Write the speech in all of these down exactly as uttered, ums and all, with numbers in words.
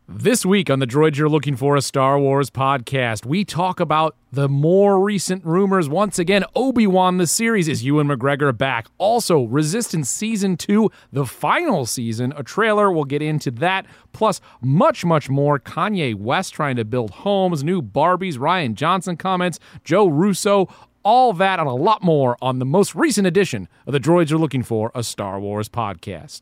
This week on the Droids You're Looking For, a Star Wars podcast, we talk about the more recent rumors. Once again, Obi-Wan the series. Is Ewan McGregor back? Also, Resistance Season two, the final season, a trailer. We'll get into that. Plus, much, much more. Kanye West trying to build homes, new Barbies, Rian Johnson comments, Joe Russo, all that and a lot more on the most recent edition of the Droids You're Looking For, a Star Wars podcast.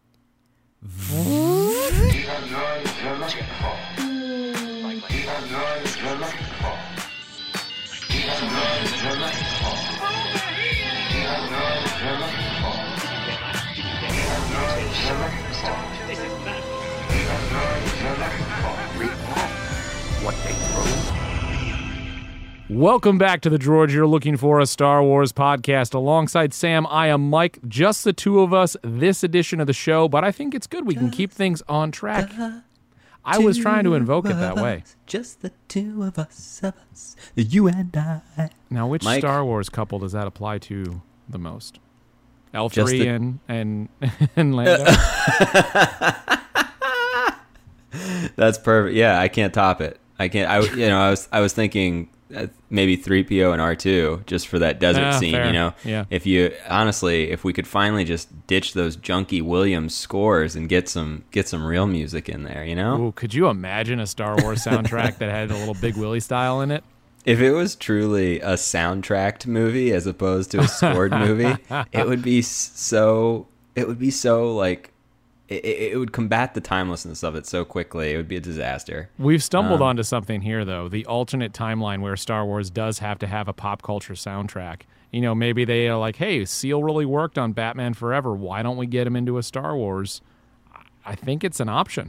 Welcome back to the Droids You're Looking For, a Star Wars podcast. Alongside Sam, I am Mike. Just the two of us this edition of the show, but I think it's good. We can keep things on track. I was trying to invoke it that way. Just the two of us, of us, you and I. Now, which Mike? Star Wars couple does that apply to the most? L Just three the- and, and, and Lando? That's perfect. Yeah, I can't top it. I can't. I you know I was I was thinking uh, maybe three P O and R two just for that desert Ah, scene. fair. You know, Yeah. if you honestly, if we could finally just ditch those junky Williams scores and get some get some real music in there. You know, Ooh, could you imagine a Star Wars soundtrack that had a little Big Willie style in it? if it was truly a soundtracked movie as opposed to a scored movie, it would be so. It would be so like. It, it would combat the timelessness of it so quickly. It would be a disaster. We've stumbled Um, onto something here, though. The alternate timeline where Star Wars does have to have a pop culture soundtrack. You know, maybe they are like, hey, Seal really worked on Batman Forever. Why don't we get him into a Star Wars? I think it's an option.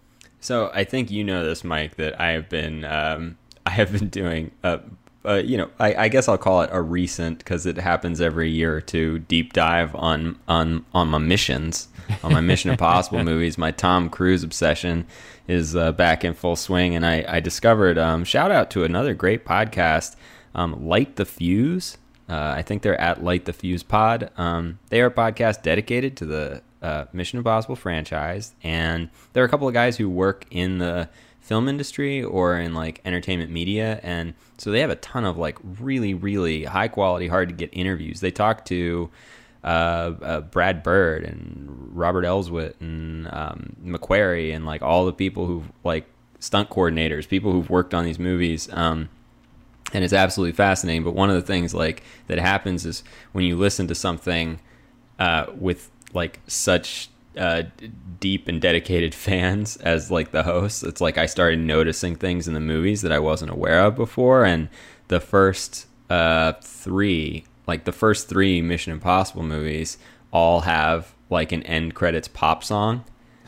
So I think you know this, Mike, that I have been um, I have been doing a, a you know I, I guess I'll call it a recent, because it happens every year or two, deep dive on on on my missions, on my Mission Impossible movies. My Tom Cruise obsession is uh, back in full swing, and I I discovered um, shout out to another great podcast, um, Light the Fuse. Uh, I think they're at Light the Fuse Pod. Um, they are a podcast dedicated to the uh, Mission Impossible franchise, and there are a couple of guys who work in the film industry or in like entertainment media, and so they have a ton of like really, really high quality, hard to get interviews. They talk to uh, uh, Brad Bird and Robert Elswit and um, McQuarrie and like all the people who like stunt coordinators, people who've worked on these movies. Um, And it's absolutely fascinating. But one of the things like that happens is when you listen to something uh, with like such uh, d- deep and dedicated fans as like the hosts, it's like I started noticing things in the movies that I wasn't aware of before. And the first uh, three, like the first three Mission Impossible movies, all have like an end credits pop song.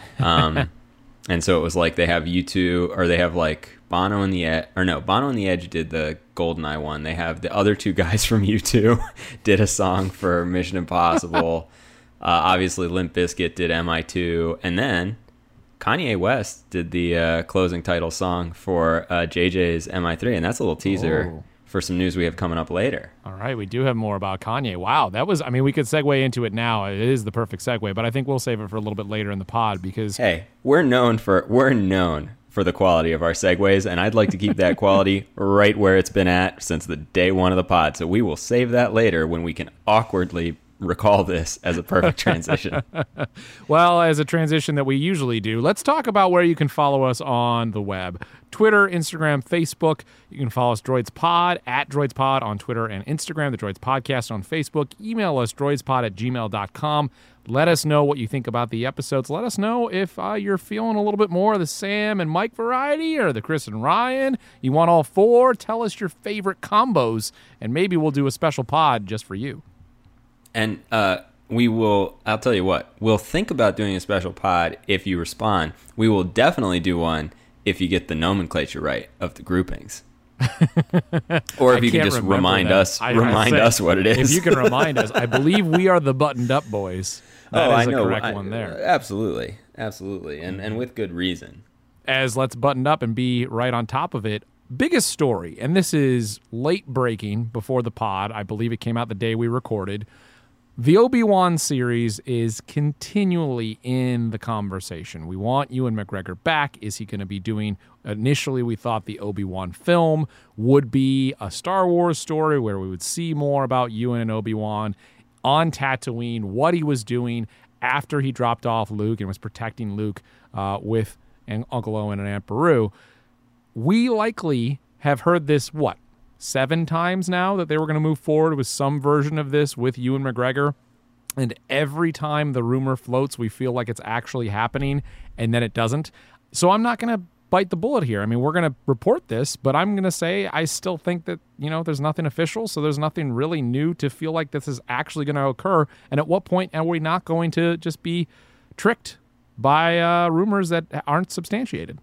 Um, and so it was like they have U two, or they have like Bono and the Edge, or no, Bono and the Edge did the GoldenEye one. They have the other two guys from U two did a song for Mission Impossible. uh, obviously, Limp Bizkit did M I two, and then Kanye West did the uh, closing title song for uh, J J's M I three, and that's a little teaser Oh. for some news we have coming up later. All right, we do have more about Kanye. Wow, that was, I mean, we could segue into it now. It is the perfect segue, but I think we'll save it for a little bit later in the pod because... Hey, we're known for we're known for the quality of our segues, and I'd like to keep that quality right where it's been at since the day one of the pod. So we will save that later when we can awkwardly recall this as a perfect transition. Well, as a transition that we usually do, let's talk about where you can follow us on the web. Twitter, Instagram, Facebook. You can follow us Droids Pod, at Droids Pod on Twitter and Instagram, the Droids Podcast on Facebook. Email us droidspod at gmail dot com. Let us know what you think about the episodes. Let us know if uh, you're feeling a little bit more of the Sam and Mike variety or the Chris and Ryan. You want all four? Tell us your favorite combos, and maybe we'll do a special pod just for you. And uh, we will, I'll tell you what, we'll think about doing a special pod if you respond. We will definitely do one if you get the nomenclature right of the groupings. Or if I you can can't just remember remind that. us, I- I remind say, us what it is. If you can remind us, I believe we are the Buttoned Up Boys. That oh, is I the know. correct I- one there. Absolutely. Absolutely. And, and with good reason. As let's button up and be right on top of it. Biggest story, and this is late breaking before the pod. I believe it came out the day we recorded. The Obi-Wan series is continually in the conversation. We want Ewan McGregor back. Is he going to be doing... Initially, we thought the Obi-Wan film would be a Star Wars story where we would see more about Ewan and Obi-Wan on Tatooine, what he was doing after he dropped off Luke and was protecting Luke uh, with and Uncle Owen and Aunt Beru. We likely have heard this, what, seven times now that they were going to move forward with some version of this with Ewan McGregor. And every time the rumor floats, we feel like it's actually happening, and then it doesn't. So I'm not going to bite the bullet here. I mean, we're going to report this, but I'm going to say I still think that, you know, there's nothing official, so there's nothing really new to feel like this is actually going to occur. And at what point are we not going to just be tricked by uh, rumors that aren't substantiated?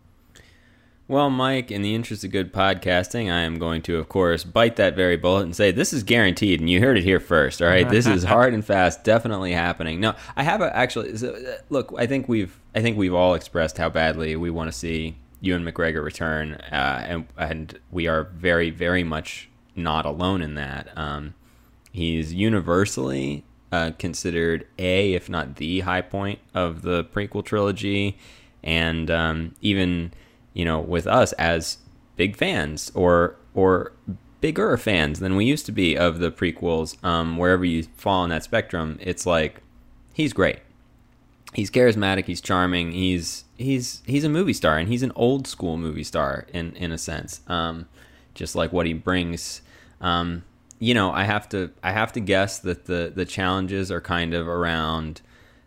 Well, Mike, in the interest of good podcasting, I am going to, of course, bite that very bullet and say this is guaranteed, and you heard it here first, all right? This is hard and fast, definitely happening. No, I have a, actually, look, I think we've I think we've all expressed how badly we want to see Ewan McGregor return, uh, and, and we are very, very much not alone in that. Um, he's universally uh, considered a, if not the high point of the prequel trilogy, and um, even... you know, with us as big fans or or bigger fans than we used to be of the prequels, um, wherever you fall on that spectrum, it's like, he's great. He's charismatic, he's charming, he's he's he's a movie star, and he's an old school movie star in, in a sense. Um, just like what he brings. Um, you know, I have to I have to guess that the, the challenges are kind of around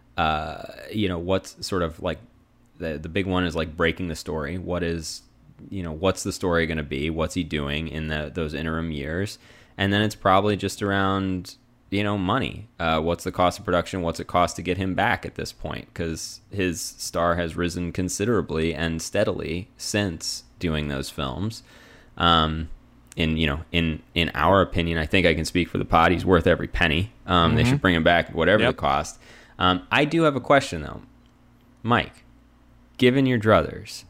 uh, you know, what's sort of like The the big one is like breaking the story. What is, you know, what's the story going to be? What's he doing in the, those interim years? And then it's probably just around, you know, money. Uh, what's the cost of production? What's it cost to get him back at this point? Because his star has risen considerably and steadily since doing those films. Um, in, you know, in, in our opinion, I think I can speak for the pod. He's worth every penny. Um, mm-hmm. They should bring him back, whatever yep. the cost. Um, I do have a question though, Mike. Given your druthers,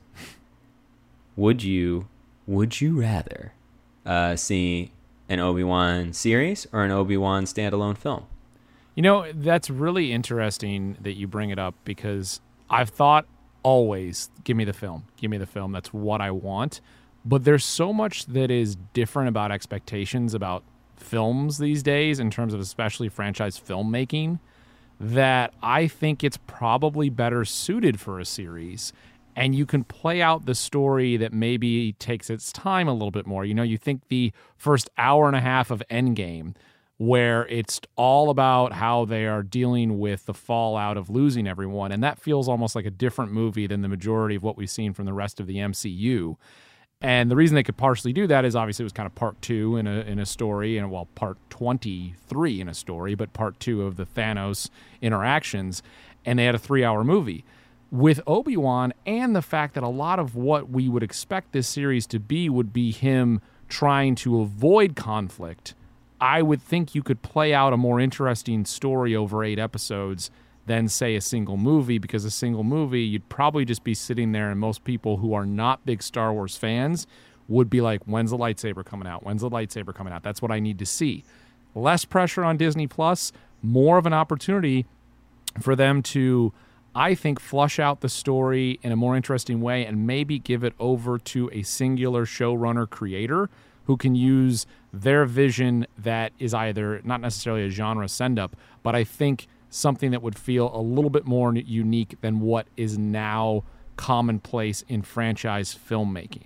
would you would you rather uh, see an Obi-Wan series or an Obi-Wan standalone film? You know, that's really interesting that you bring it up, because I've thought always, give me the film, give me the film. That's what I want. But there's so much that is different about expectations about films these days, in terms of especially franchise filmmaking, that I think it's probably better suited for a series, and you can play out the story that maybe takes its time a little bit more. You know, you think the first hour and a half of Endgame, where it's all about how they are dealing with the fallout of losing everyone, and that feels almost like a different movie than the majority of what we've seen from the rest of the M C U. And the reason they could partially do that is obviously it was kind of part two in a in a story, and well, part twenty-three in a story, but part two of the Thanos interactions, and they had a three-hour movie. With Obi-Wan, and the fact that a lot of what we would expect this series to be would be him trying to avoid conflict, I would think you could play out a more interesting story over eight episodes than, say, a single movie, because a single movie, you'd probably just be sitting there, and most people who are not big Star Wars fans would be like, when's the lightsaber coming out? When's the lightsaber coming out? That's what I need to see. Less pressure on Disney Plus, more of an opportunity for them to, I think, flush out the story in a more interesting way, and maybe give it over to a singular showrunner creator who can use their vision that is either not necessarily a genre send-up, but I think something that would feel a little bit more unique than what is now commonplace in franchise filmmaking.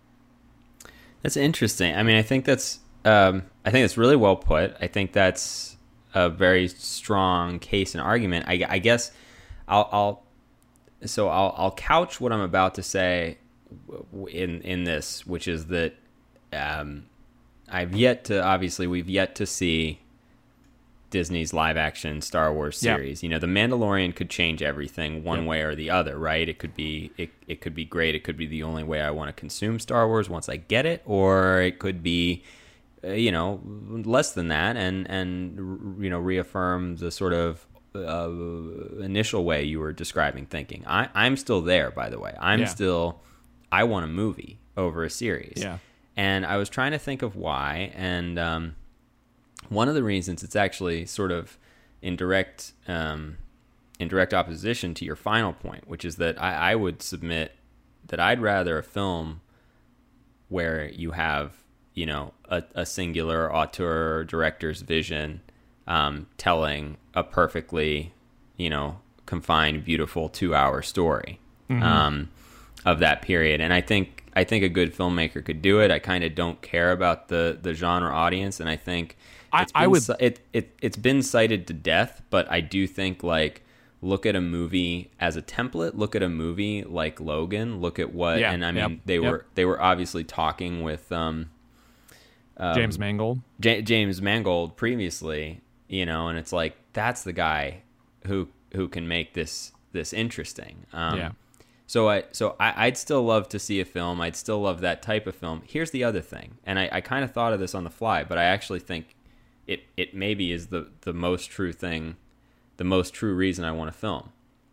That's interesting. I mean, I think that's um, I think that's really well put. I think that's a very strong case and argument. I, I guess I'll, I'll so I'll, I'll couch what I'm about to say in in this, which is that um, I've yet to obviously we've yet to see Disney's live action Star Wars series. Yeah. You know, The Mandalorian could change everything one yeah. way or the other, right? It could be it, it could be great. It could be the only way I want to consume Star Wars once I get it, or it could be uh, you know, less than that, and and you know, reaffirm the sort of uh, initial way you were describing thinking. I I'm still there, by the way. I'm yeah. still I want a movie over a series. Yeah. And I was trying to think of why, and um one one of the reasons, it's actually sort of in direct um, in direct opposition to your final point, which is that I, I would submit that I'd rather a film where you have, you know, a, a singular auteur director's vision um, telling a perfectly, you know, confined, beautiful two-hour story mm-hmm. um, of that period. And I think I think a good filmmaker could do it. I kind of don't care about the the genre audience, and I think it's I, been, I would it, it it's been cited to death. But I do think, like, look at a movie as a template. Look at a movie like Logan. Look at what, yeah, and I mean, yep, they yep. were they were obviously talking with um, um, James Mangold. J- James Mangold previously, you know, and it's like that's the guy who who can make this this interesting. Um, yeah. So I so I, I'd still love to see a film. I'd still love that type of film. Here's the other thing, and I, I kind of thought of this on the fly, but I actually think it it maybe is the the most true thing, the most true reason I want to film.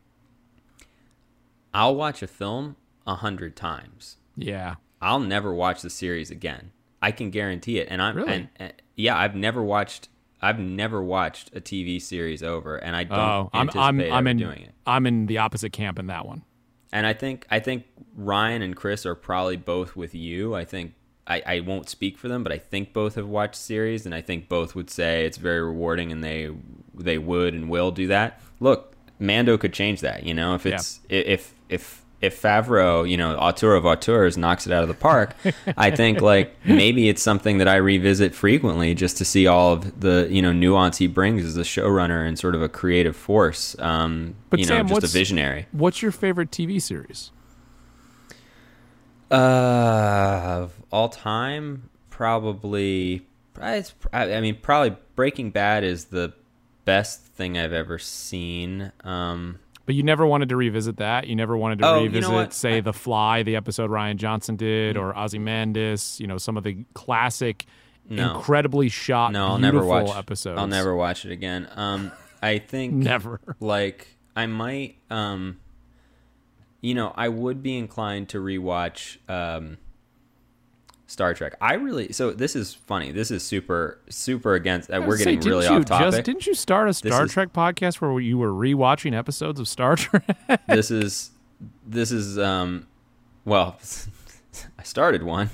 I'll watch a film a hundred times. Yeah. I'll never watch the series again. I can guarantee it. And I'm really? and, and yeah, I've never watched I've never watched a T V series over, and I don't oh, I'm, anticipate I'm, ever I'm in, doing it. I'm in the opposite camp in that one. And I think I think Ryan and Chris are probably both with you. I think I, I won't speak for them, but I think both have watched series, and I think both would say it's very rewarding, and they they would and will do that. Look, Mando could change that, you know, if it's yeah. if if if Favreau, you know, auteur of auteurs, knocks it out of the park. I think, like, maybe it's something that I revisit frequently just to see all of the, you know, nuance he brings as a showrunner and sort of a creative force. Um, but you know, Sam, just a visionary. What's your favorite T V series? Uh, of all time, probably. It's, I mean, probably Breaking Bad is the best thing I've ever seen. Um, But you never wanted to revisit that? You never wanted to oh, revisit, you know say, I, The Fly, the episode Rian Johnson did, or Ozymandias, you know, some of the classic, no. incredibly shot, no, I'll beautiful never watch, episodes. I'll never watch it again. Um, I think... never. Like, I might... Um, you know, I would be inclined to rewatch um, Star Trek. I really... So this is funny. This is super, super against... Uh, we're say, getting really you off topic. Just, didn't you start a Star is, Trek podcast where you were rewatching episodes of Star Trek? This is... This is... Um, well, I started one.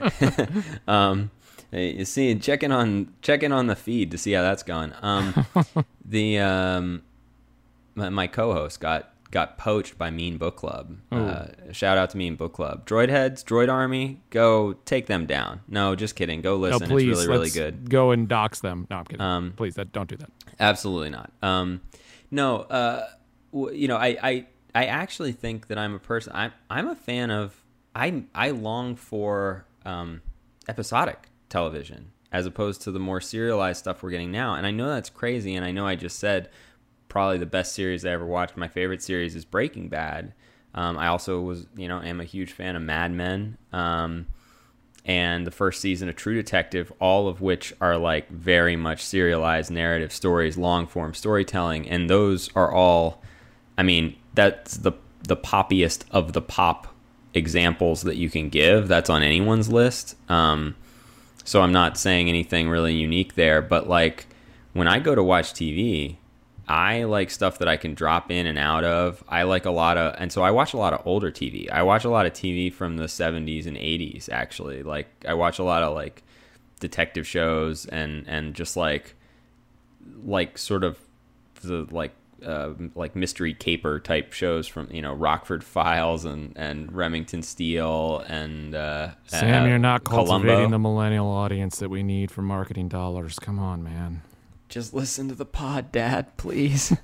um, you see, checking on checking on the feed to see how that's gone. Um, the um, my, my co-host got got poached by Mean Book Club. Uh, shout out to Mean Book Club. Droid Heads, Droid Army, go take them down. No, just kidding. Go listen. No, please, it's really, really let's good. Go and dox them. No, I'm kidding. Um, please, that, don't do that. Absolutely not. Um, no, uh, w- you know, I, I I actually think that I'm a person. I'm I'm a fan of. I I long for um, episodic television as opposed to the more serialized stuff we're getting now. And I know that's crazy. And I know I just said probably the best series I ever watched. My favorite series is Breaking Bad. Um, I also was, you know, am a huge fan of Mad Men um, and the first season of True Detective, all of which are like very much serialized narrative stories, long form storytelling. And those are all, I mean, that's the the poppiest of the pop examples that you can give. That's on anyone's list. Um, so I'm not saying anything really unique there, but like when I go to watch T V, I like stuff that I can drop in and out of. I like a lot of, and so I watch a lot of older T V. I watch a lot of T V from the seventies and eighties, actually. Like I watch a lot of like detective shows and, and just like, like sort of the like, Uh, like mystery caper type shows from, you know, Rockford Files and, and Remington Steele and uh, Sam, uh, you're not cultivating Columbo. the millennial audience that we need for marketing dollars. Come on, man. Just listen to the pod, Dad, please.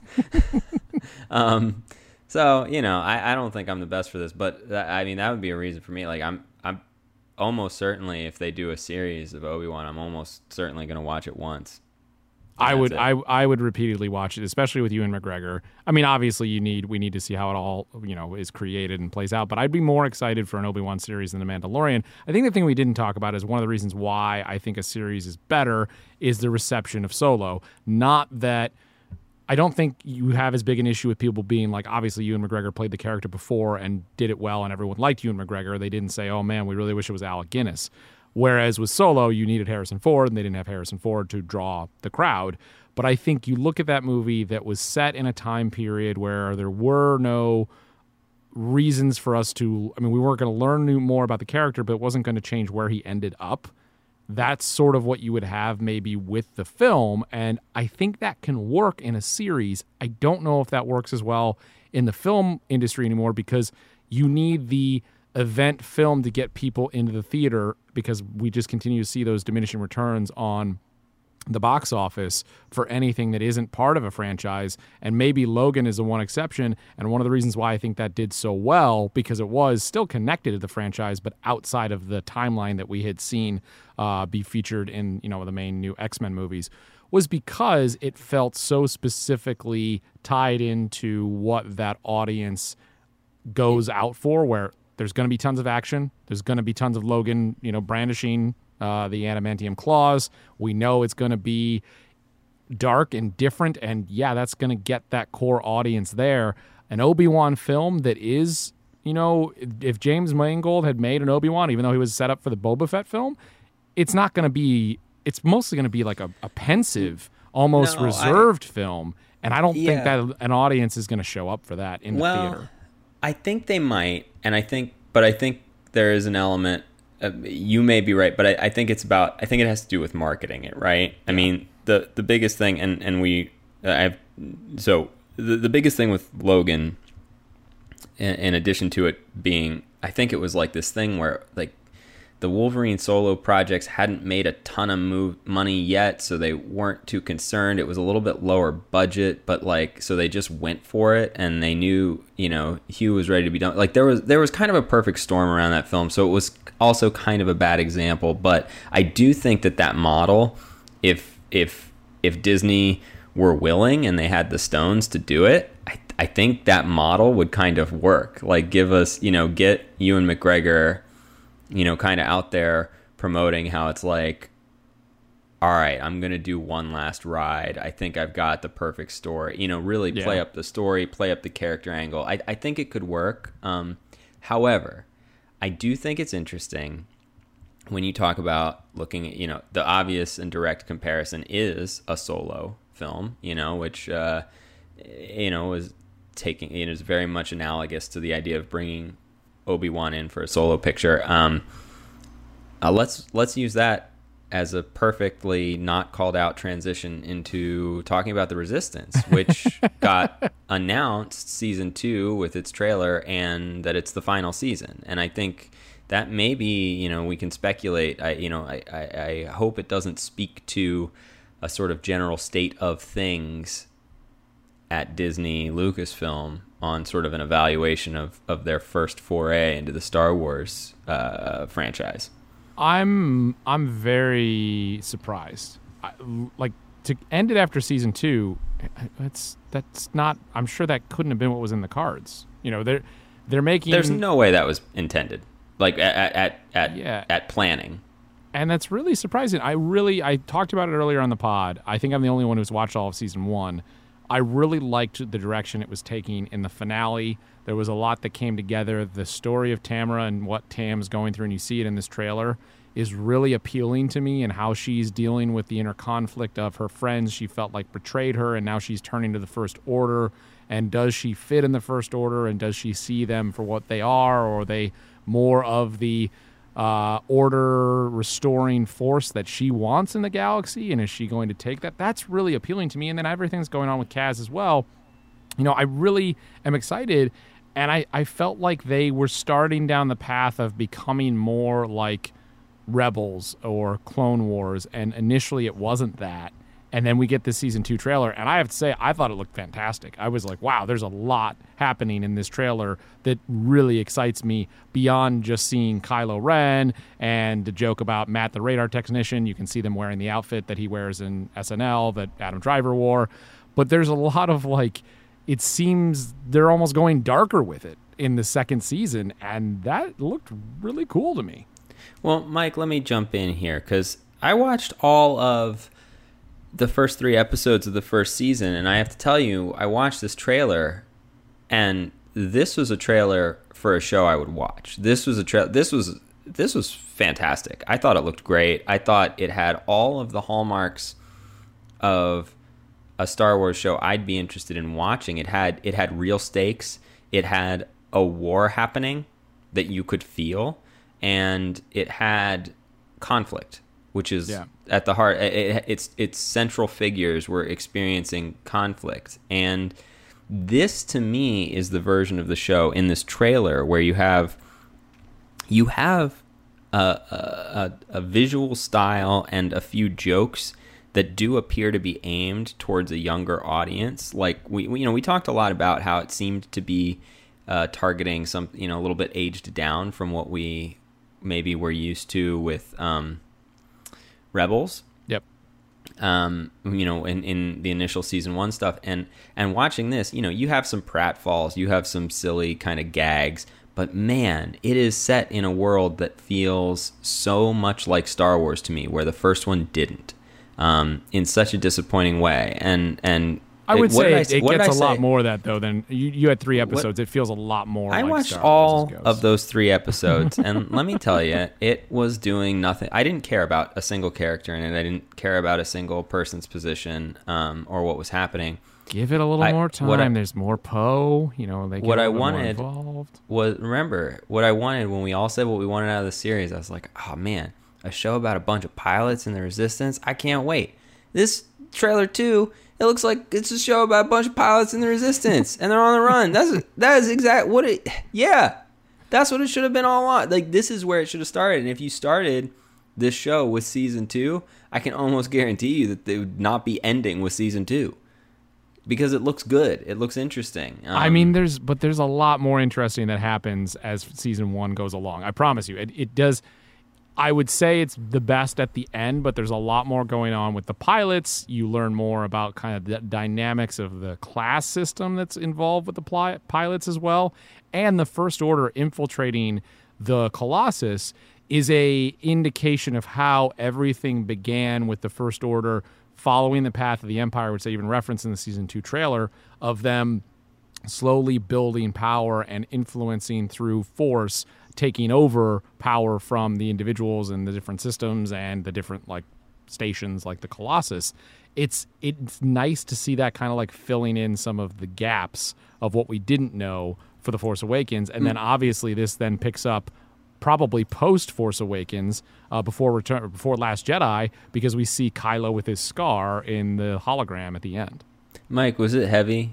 um, so you know, I, I don't think I'm the best for this, but that, I mean that would be a reason for me. Like I'm I'm almost certainly if they do a series of Obi-Wan, I'm almost certainly going to watch it once. I would, I, I would repeatedly watch it, especially with Ewan McGregor. I mean, obviously, you need, we need to see how it all, you know, is created and plays out. But I'd be more excited for an Obi-Wan series than The Mandalorian. I think the thing we didn't talk about is one of the reasons why I think a series is better is the reception of Solo. Not that I don't think you have as big an issue with people being like, obviously, Ewan McGregor played the character before and did it well, and everyone liked Ewan McGregor. They didn't say, "Oh man, we really wish it was Alec Guinness." Whereas with Solo, you needed Harrison Ford, and they didn't have Harrison Ford to draw the crowd. But I think you look at that movie that was set in a time period where there were no reasons for us to, I mean, we weren't going to learn new, more about the character, but it wasn't going to change where he ended up. That's sort of what you would have maybe with the film, and I think that can work in a series. I don't know if that works as well in the film industry anymore, because you need the event film to get people into the theater, because we just continue to see those diminishing returns on the box office for anything that isn't part of a franchise. And maybe Logan is the one exception, and one of the reasons why I think that did so well, because it was still connected to the franchise but outside of the timeline that we had seen uh, be featured in, you know, the main new X-Men movies, was because it felt so specifically tied into what that audience goes out for, where there's going to be tons of action, there's going to be tons of Logan, you know, brandishing Uh, the adamantium claws. We know it's going to be dark and different, and yeah, that's going to get that core audience there. An Obi-Wan film that is, you know, if James Mangold had made an Obi-Wan, even though he was set up for the Boba Fett film, it's not going to be, it's mostly going to be like a, a pensive, almost no, reserved I, film, and I don't yeah. think that an audience is going to show up for that in the well, theater. I think they might, and I think, but I think there is an element. Uh, you may be right, but I, I think it's about. I think it has to do with marketing it, right? Yeah. I mean, the the biggest thing, and and we, uh, I've so the the biggest thing with Logan, in, in addition to it being, I think it was like this thing where like the Wolverine solo projects hadn't made a ton of move money yet, so they weren't too concerned. It was a little bit lower budget, but like, so they just went for it, and they knew, you know, Hugh was ready to be done. Like there was there was kind of a perfect storm around that film, so it was also kind of a bad example. But I do think that that model, if if if Disney were willing and they had the stones to do it, I I think that model would kind of work. Like give us, you know, get Ewan McGregor, you know, kind of out there promoting how it's like, all right, I'm going to do one last ride. I think I've got the perfect story. You know, really play yeah. up the story, play up the character angle. I, I think it could work. Um, however, I do think it's interesting when you talk about looking at, you know, the obvious and direct comparison is a Solo film, you know, which, uh, you know, is taking, it is very much analogous to the idea of bringing Obi-Wan in for a solo picture. Um, uh, let's let's use that as a perfectly not called out transition into talking about The Resistance, which got announced season two with its trailer, and that it's the final season. And I think that maybe, you know, we can speculate. I you know I, I, I hope it doesn't speak to a sort of general state of things at Disney Lucasfilm on sort of an evaluation of, of their first foray into the Star Wars uh, franchise. I'm I'm very surprised. I, like to end it after season two, it's that's not. I'm sure that couldn't have been what was in the cards. You know, they're they're making. There's no way that was intended. Like at at at yeah. at planning. And that's really surprising. I really I talked about it earlier on the pod. I think I'm the only one who's watched all of season one. I really liked the direction it was taking in the finale. There was a lot that came together. The story of Tamara and what Tam's going through, and you see it in this trailer, is really appealing to me, and how she's dealing with the inner conflict of her friends she felt like betrayed her, and now she's turning to the First Order. And does she fit in the First Order, and does she see them for what they are, or are they more of the uh, order restoring force that she wants in the galaxy, and is she going to take that? That's really appealing to me. And then everything's going on with Kaz as well. You know, I really am excited, and I, I felt like they were starting down the path of becoming more like Rebels or Clone Wars, and initially it wasn't that. And then we get this season two trailer, and I have to say, I thought it looked fantastic. I was like, wow, there's a lot happening in this trailer that really excites me beyond just seeing Kylo Ren and the joke about Matt the radar technician. You can see them wearing the outfit that he wears in S N L that Adam Driver wore. But there's a lot of, like, it seems they're almost going darker with it in the second season, and that looked really cool to me. Well, Mike, let me jump in here, because I watched all of the first three episodes of the first season, and I have to tell you, I watched this trailer, and this was a trailer for a show I would watch. This was a tra- This was this was fantastic. I thought it looked great. I thought it had all of the hallmarks of a Star Wars show I'd be interested in watching. It had it had real stakes. It had a war happening that you could feel, and it had conflict, which is yeah. at the heart. It, it's its central figures were experiencing conflict, and this to me is the version of the show in this trailer where you have you have a, a, a visual style and a few jokes that do appear to be aimed towards a younger audience. Like we, we you know, we talked a lot about how it seemed to be uh, targeting some, you know, a little bit aged down from what we maybe were used to with um, Rebels. Yep. Um, you know, in, in the initial season one stuff, and and watching this, you know, you have some pratfalls, you have some silly kind of gags, but man, it is set in a world that feels so much like Star Wars to me, where the first one didn't. Um, in such a disappointing way, and and I would it, say I, it, it gets a say? lot more of that though than you. You had three episodes. What? It feels a lot more. I like watched Star all Wars of those three episodes, and let me tell you, it was doing nothing. I didn't care about a single character in it. I didn't care about a single person's position um, or what was happening. Give it a little I, more time. I, There's more Poe. You know, they get what a I little wanted more involved. was remember what I wanted when we all said what we wanted out of the series. I was like, oh man, a show about a bunch of pilots and the Resistance. I can't wait. This trailer too, it looks like it's a show about a bunch of pilots in the Resistance, and they're on the run. That's that is exact what it. Yeah, that's what it should have been all along. Like this is where it should have started. And if you started this show with season two, I can almost guarantee you that they would not be ending with season two, because it looks good. It looks interesting. Um, I mean, there's but there's a lot more interesting that happens as season one goes along. I promise you, it, it does. I would say it's the best at the end, but there's a lot more going on with the pilots. You learn more about kind of the dynamics of the class system that's involved with the pli- pilots as well. And the First Order infiltrating the Colossus is a indication of how everything began with the First Order following the path of the Empire, which they even reference in the season two trailer, of them slowly building power and influencing through force, taking over power from the individuals and the different systems and the different like stations like the Colossus. It's it's nice to see that kind of like filling in some of the gaps of what we didn't know for The Force Awakens. And mm. then obviously this then picks up probably post Force Awakens, uh, before return before Last Jedi, because we see Kylo with his scar in the hologram at the end. Mike, was it heavy?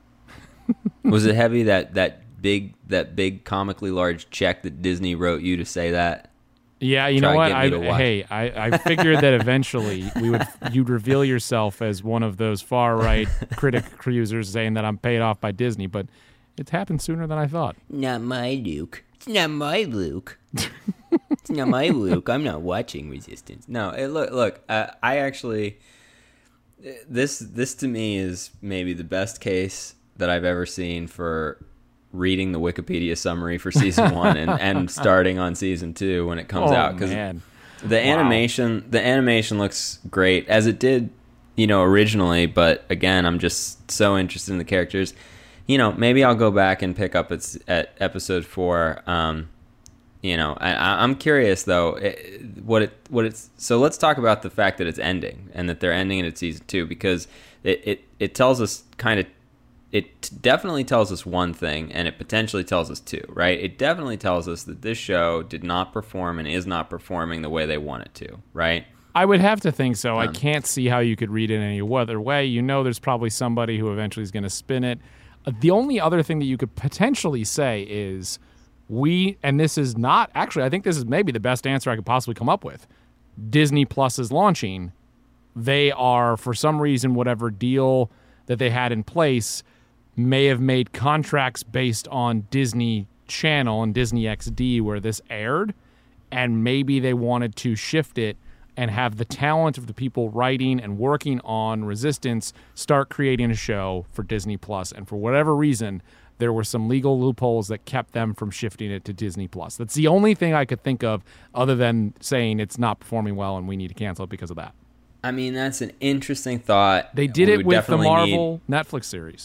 Was it heavy that that big that big comically large check that Disney wrote you to say that? Yeah, you Try know what? get I, me to watch. hey, I, I figured that eventually we would you'd reveal yourself as one of those far right critic users saying that I'm paid off by Disney, but it's happened sooner than I thought. Not my Luke. It's not my Luke. It's not my Luke. I'm not watching Resistance. No, it, look, look. Uh, I actually this this to me is maybe the best case that I've ever seen for reading the Wikipedia summary for season one and, and starting on season two when it comes oh, out. Because the wow. animation, the animation looks great as it did, you know, originally. But again, I'm just so interested in the characters. You know, maybe I'll go back and pick up at, at episode four. Um, you know, I, I'm curious though, it, what it what it's. So let's talk about the fact that it's ending and that they're ending it at season two, because it it, it tells us kind of. It definitely tells us one thing, and it potentially tells us two, right? It definitely tells us that this show did not perform and is not performing the way they want it to, right? I would have to think so. Um, I can't see how you could read it any other way. You know there's probably somebody who eventually is going to spin it. Uh, the only other thing that you could potentially say is we, and this is not, actually, I think this is maybe the best answer I could possibly come up with. Disney Plus is launching. They are, for some reason, whatever deal that they had in place, may have made contracts based on Disney Channel and Disney X D where this aired, and maybe they wanted to shift it and have the talent of the people writing and working on Resistance start creating a show for Disney Plus. And for whatever reason, there were some legal loopholes that kept them from shifting it to Disney Plus. That's the only thing I could think of other than saying it's not performing well and we need to cancel it because of that. I mean, that's an interesting thought. They did We it would with the definitely Marvel need- Netflix series.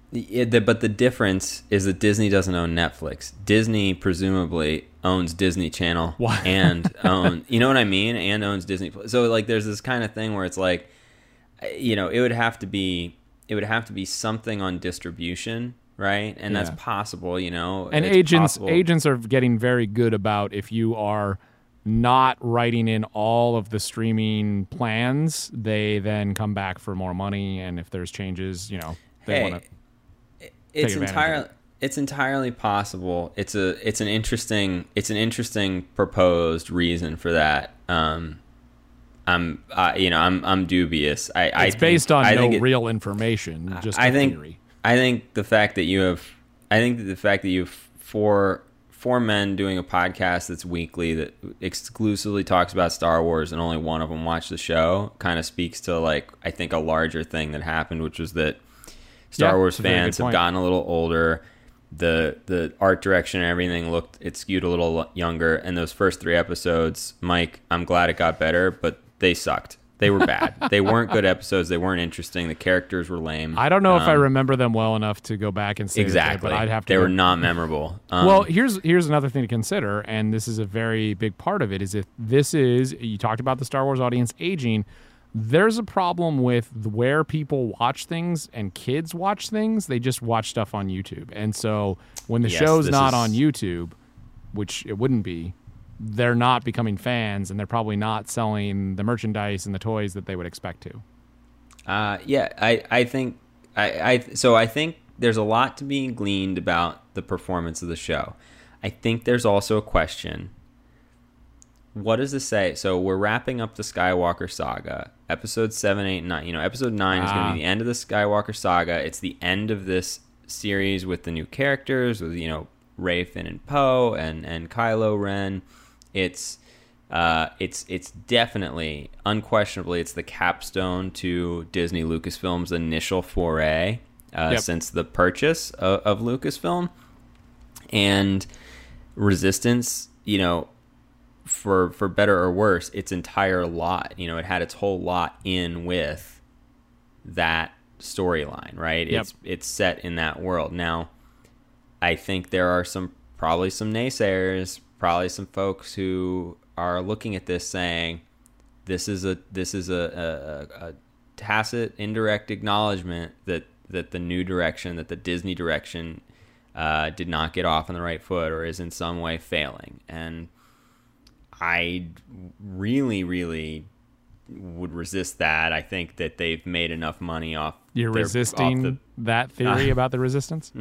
It, the, but the difference is that Disney doesn't own Netflix. Disney presumably owns Disney Channel What? and own, you know what I mean, and owns Disney. So like, there's this kind of thing where it's like, you know, it would have to be, it would have to be something on distribution, right? And Yeah. that's possible, you know. And it's agents possible. agents are getting very good about if you are not writing in all of the streaming plans, they then come back for more money, and if there's changes, you know, they Hey, want to. it's advantage of entirely it. it's entirely possible. It's a it's an interesting it's an interesting proposed reason for that. Um, I'm uh, you know I'm I'm dubious. I, I It's think, based on I no think it, real information, just I a think theory. I think the fact that you have I think that the fact that you have four four men doing a podcast that's weekly that exclusively talks about Star Wars and only one of them watched the show kind of speaks to, like, I think a larger thing that happened, which was that Star Yeah, Wars that's a very fans good have point. gotten a little older. The the art direction and everything looked it skewed a little younger. And those first three episodes, Mike, I'm glad it got better, but they sucked. They were bad. They weren't good episodes. They weren't interesting. The characters were lame. I don't know if I Um, remember them well enough to go back and say exactly. that, but I'd have to. They go- were not memorable. Um, Well, here's here's another thing to consider, and this is a very big part of it. Is if this is you talked about the Star Wars audience aging, there's a problem with where people watch things and kids watch things. They just watch stuff on YouTube, and so when the Yes, show's this not is- on YouTube, which it wouldn't be, they're not becoming fans, and they're probably not selling the merchandise and the toys that they would expect to. Uh, yeah, I, I think I, I so I think there's a lot to be gleaned about the performance of the show. I think there's also a question. What does this say? So we're wrapping up the Skywalker saga, episode seven, eight, nine. You know, episode nine is going Ah. to be the end of the Skywalker saga. It's the end of this series with the new characters, with, you know, Rey, Finn, and Poe, and and Kylo Ren. It's Uh, it's it's definitely, unquestionably, it's the capstone to Disney Lucasfilm's initial foray uh, Yep. since the purchase of, of Lucasfilm. And Resistance, you know, for for better or worse, its entire lot, you know, it had its whole lot in with that storyline, right? Yep. It's it's set in that world. Now, I think there are some probably some naysayers, probably some folks who are looking at this saying this is a this is a, a, a tacit, indirect acknowledgement that that the new direction, that the Disney direction, uh, did not get off on the right foot or is in some way failing. And I really, really would resist that. I think that they've made enough money off. You're their- resisting off the, that theory about the resistance?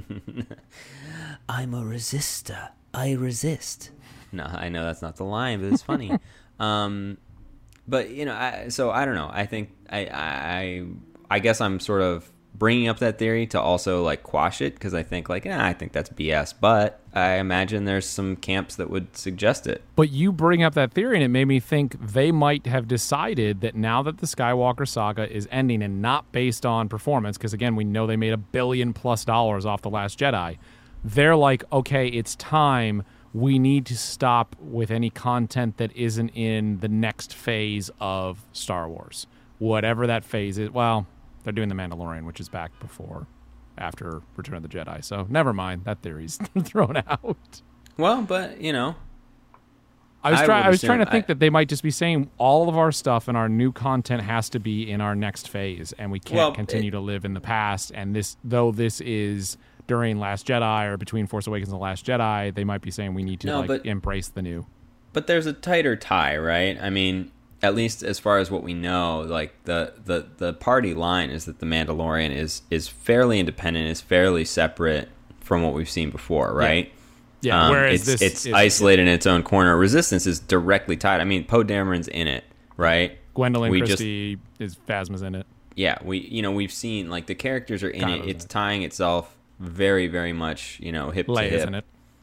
I'm a resistor. I resist. No, I know that's not the line, but it's funny. um, but you know, I, so I don't know. I think I, I, I guess I'm sort of bringing up that theory to also like quash it because I think like, yeah, I think that's B S. But I imagine there's some camps that would suggest it. But you bring up that theory, and it made me think they might have decided that now that the Skywalker saga is ending and not based on performance, because again, we know they made a billion plus dollars off The Last Jedi, they're like, okay, it's time. We need to stop with any content that isn't in the next phase of Star Wars. Whatever that phase is. Well, they're doing The Mandalorian, which is back before, after Return of the Jedi. So never mind. That theory's thrown out. Well, but you know, I was, I try- would I was trying to assume- think I- that they might just be saying all of our stuff and our new content has to be in our next phase, and we can't Well, continue to live in the past. And this, though this is during Last Jedi or between Force Awakens and The Last Jedi, they might be saying we need to No, like but- embrace the new. But there's a tighter tie, right? I mean, at least as far as what we know, like the, the, the party line is that the Mandalorian is is fairly independent, is fairly separate from what we've seen before, right? Yeah. Um, whereas it's this it's is, isolated in its own corner. Resistance is directly tied. I mean, Poe Dameron's in it, right? Gwendolyn we just- Christie is Phasma's in it. Yeah, we you know we've seen like the characters are in Kylo's it. in It's it. tying itself very very much you know hip to Leia's hip. in it.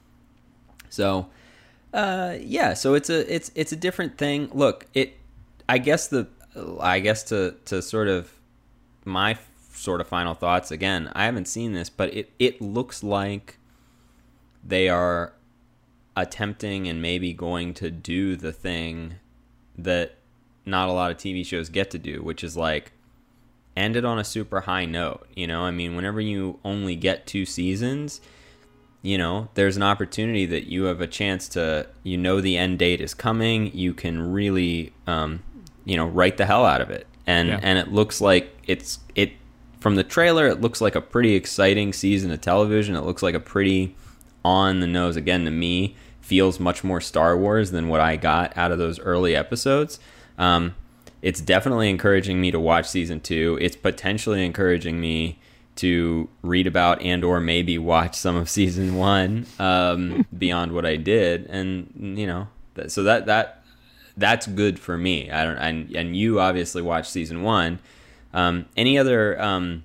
So, uh, yeah, so it's a it's it's a different thing. Look, it. I guess the I guess to to sort of my f- sort of final thoughts. Again, I haven't seen this, but it it looks like they are attempting and maybe going to do the thing that not a lot of T V shows get to do, which is like end it on a super high note. You know, I mean, whenever you only get two seasons, you know, there's an opportunity that you have a chance to, you know, the end date is coming. You can really, um, you know, write the hell out of it. And Yeah. and it looks like it's it from the trailer. It looks like a pretty exciting season of television. It looks like a pretty on the nose, again, to me, feels much more Star Wars than what I got out of those early episodes. Um, it's definitely encouraging me to watch season two. It's potentially encouraging me to read about and or maybe watch some of season one um, beyond what I did. And, you know, th- so that that that's good for me. I don't and and you obviously watched season one. Um, any other um,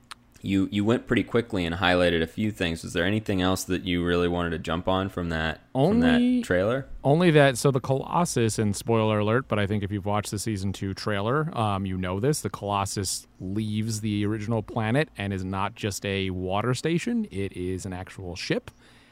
you you went pretty quickly and highlighted a few things. Was there anything else that you really wanted to jump on from that from Only- that trailer? Only that, so the Colossus, and spoiler alert, but I think if you've watched the season two trailer, um, you know this, the Colossus leaves the original planet and is not just a water station, it is an actual ship.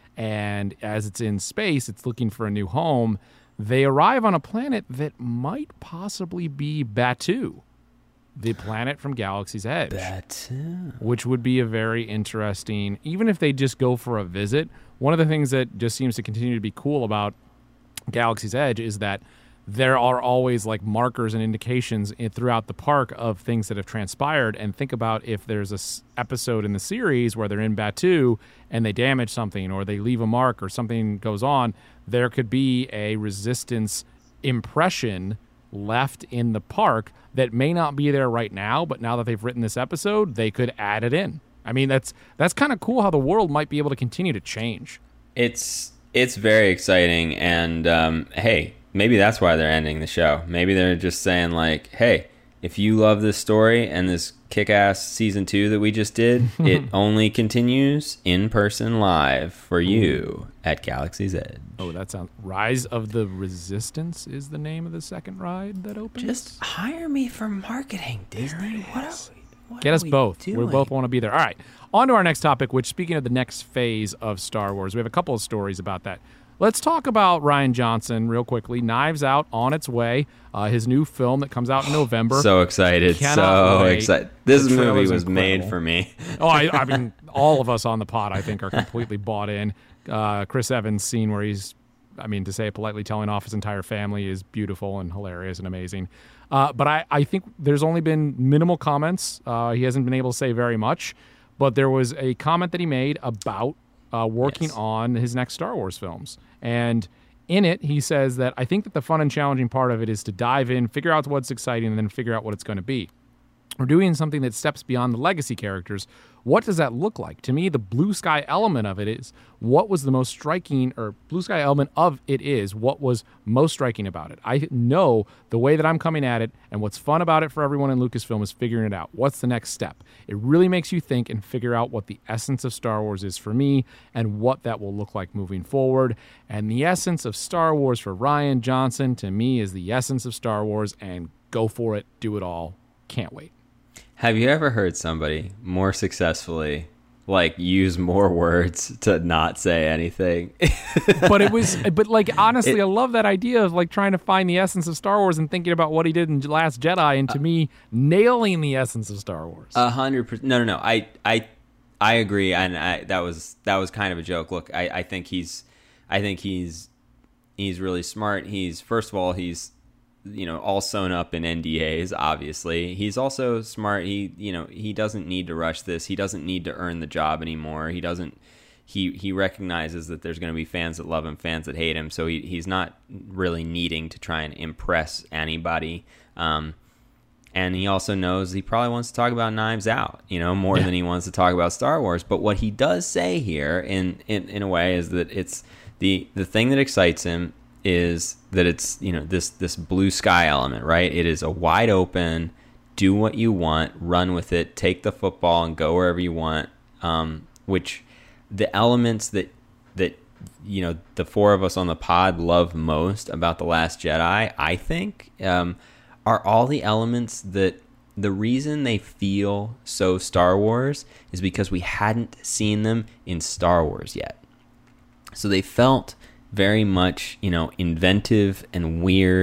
And as it's in space, it's looking for a new home. They arrive on a planet that might possibly be Batuu, the planet from Galaxy's Edge. Batuu. Which would be a very interesting, even if they just go for a visit. One of the things that just seems to continue to be cool about Galaxy's Edge is that there are always like markers and indications in, throughout the park of things that have transpired. And think about if there's a s- episode in the series where they're in Batuu and they damage something or they leave a mark or something goes on, there could be a resistance impression left in the park that may not be there right now, but now that they've written this episode, they could add it in. I mean, that's that's kind of cool how the world might be able to continue to change. It's it's very exciting, and um, hey, maybe that's why they're ending the show. Maybe they're just saying like, hey, if you love this story and this kick-ass season two that we just did, it only continues in person live for you at Galaxy's Edge. Oh, that sounds... Rise of the Resistance is the name of the second ride that opens? Just hire me for marketing, Disney. What are we, what Get are us we both. doing? We both want to be there. All right. On to our next topic, which, speaking of the next phase of Star Wars, we have a couple of stories about that. Let's talk about Rian Johnson real quickly. Knives Out on its way. Uh, his new film that comes out in November. So excited. Cannot So wait. excited. This The movie trailer's was made incredible. for me. Oh, I, I mean, all of us on the pod, I think, are completely bought in. Uh, Chris Evans' scene where he's, I mean, to say it politely, telling off his entire family is beautiful and hilarious and amazing. Uh, but I, I think there's only been minimal comments. Uh, he hasn't been able to say very much. But there was a comment that he made about uh, working Yes. on his next Star Wars films. And in it, he says that I think that the fun and challenging part of it is to dive in, figure out what's exciting, and then figure out what it's going to be. We're doing something that steps beyond the legacy characters. What does that look like? To me, the blue sky element of it is what was the most striking, or blue sky element of it is what was most striking about it. I know the way that I'm coming at it, and what's fun about it for everyone in Lucasfilm is figuring it out. What's the next step? It really makes you think and figure out what the essence of Star Wars is for me and what that will look like moving forward. And the essence of Star Wars for Rian Johnson, to me, is the essence of Star Wars, and go for it, do it all. Can't wait. Have you ever heard somebody more successfully like use more words to not say anything? But it was, but like, honestly, It- I love that idea of like trying to find the essence of Star Wars and thinking about what he did in Last Jedi, and to me, nailing the essence of Star Wars. A hundred percent. No, no, no. I, I, I agree, and I, that was that was kind of a joke. Look, I, I think he's, I think he's, he's really smart. He's first of all, he's, you know, all sewn up in N D As. Obviously, he's also smart. He, you know, he doesn't need to rush this. He doesn't need to earn the job anymore. He doesn't. He he recognizes that there's going to be fans that love him, fans that hate him. So he he's not really needing to try and impress anybody. Um, And he also knows he probably wants to talk about Knives Out, you know, more Yeah. than he wants to talk about Star Wars. But what he does say here, in, in in a way, is that it's the the thing that excites him is that it's, you know, this this blue sky element, right? It is a wide open, do what you want, run with it, take the football and go wherever you want. Um, which the elements that that you know the four of us on the pod love most about The Last Jedi, I think. Um, are all the elements that the reason they feel so Star Wars is because we hadn't seen them in Star Wars yet. So they felt very much, you know, inventive and weird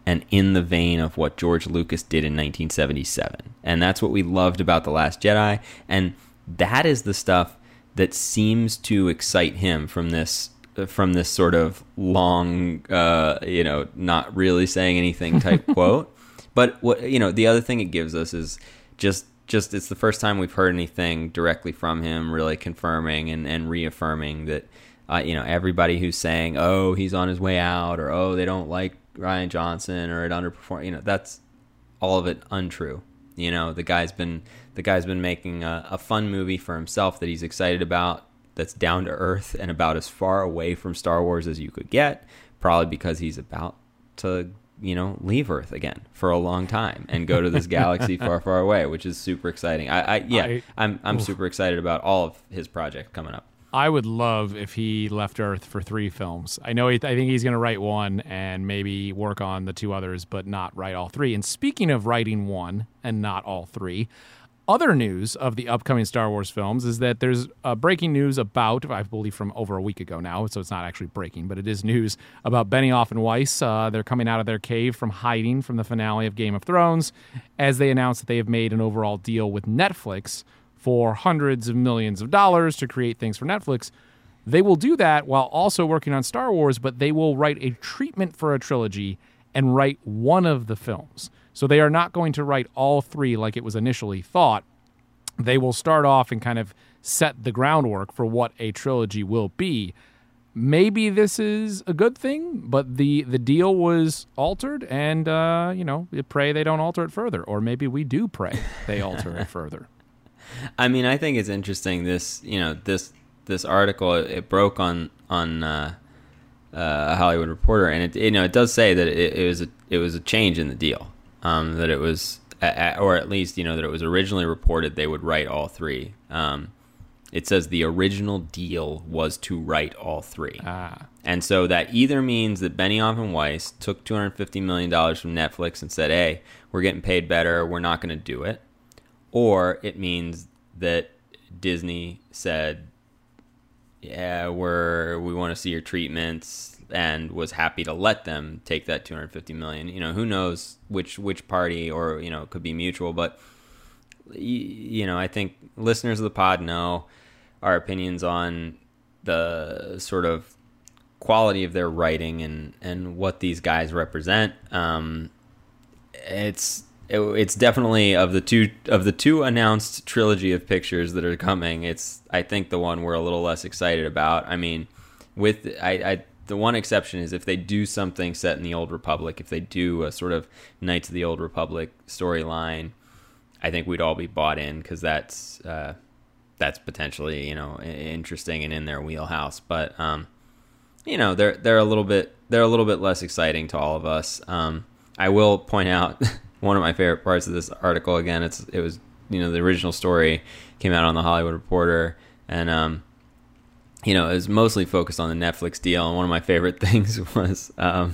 and in the vein of what George Lucas did in nineteen seventy-seven. And that's what we loved about The Last Jedi. And that is the stuff that seems to excite him from this from this sort of long, uh, you know, not really saying anything type quote. But what you know, the other thing it gives us is just just it's the first time we've heard anything directly from him, really confirming and, and reaffirming that, uh, you know, everybody who's saying, oh, he's on his way out, or oh, they don't like Rian Johnson, or it underperformed, you know, that's all of it untrue. You know, the guy's been the guy's been making a, a fun movie for himself that he's excited about, that's down to earth and about as far away from Star Wars as you could get, probably because he's about to, you know, leave Earth again for a long time and go to this galaxy far, far away, which is super exciting. I, I yeah, I, I'm I'm oof. super excited about all of his projects coming up. I would love if he left Earth for three films. I know he, I think he's going to write one and maybe work on the two others, but not write all three. And speaking of writing one and not all three, other news of the upcoming Star Wars films is that there's uh, breaking news about, I believe from over a week ago now, so it's not actually breaking, but it is news about Benioff and Weiss. Uh, they're coming out of their cave from hiding from the finale of Game of Thrones as they announced that they have made an overall deal with Netflix for hundreds of millions of dollars to create things for Netflix. They will do that while also working on Star Wars, but they will write a treatment for a trilogy and write one of the films. So they are not going to write all three like it was initially thought. They will start off and kind of set the groundwork for what a trilogy will be. Maybe this is a good thing, but the, the deal was altered, and, uh, you know, pray they don't alter it further. Or maybe we do pray they alter it further. I mean, I think it's interesting. This, you know, this this article, it, it broke on on uh, uh, Hollywood Reporter, and it, you know, it does say that it, it was a, it was a change in the deal. Um, that it was, at, or at least, you know, that it was originally reported they would write all three. Um, it says the original deal was to write all three, ah. and so that either means that Benioff and Weiss took two hundred fifty million dollars from Netflix and said, "Hey, we're getting paid better. We're not going to do it." Or it means that Disney said, yeah, we're, we want to see your treatments, and was happy to let them take that two hundred fifty million dollars. You know, who knows which which party, or, you know, it could be mutual. But, you know, I think listeners of the pod know our opinions on the sort of quality of their writing and, and what these guys represent. Um, it's... It, it's definitely of the two of the two announced trilogy of pictures that are coming. It's I think the one we're a little less excited about. I mean, with I, I the one exception is if they do something set in the Old Republic, if they do a sort of Knights of the Old Republic storyline, I think we'd all be bought in, because that's uh, that's potentially, you know, interesting and in their wheelhouse. But um, you know, they're they're a little bit they're a little bit less exciting to all of us. Um, I will point out. One of my favorite parts of this article, again, it's it was, you know, the original story came out on the Hollywood Reporter, and um, you know, it was mostly focused on the Netflix deal. And one of my favorite things was um,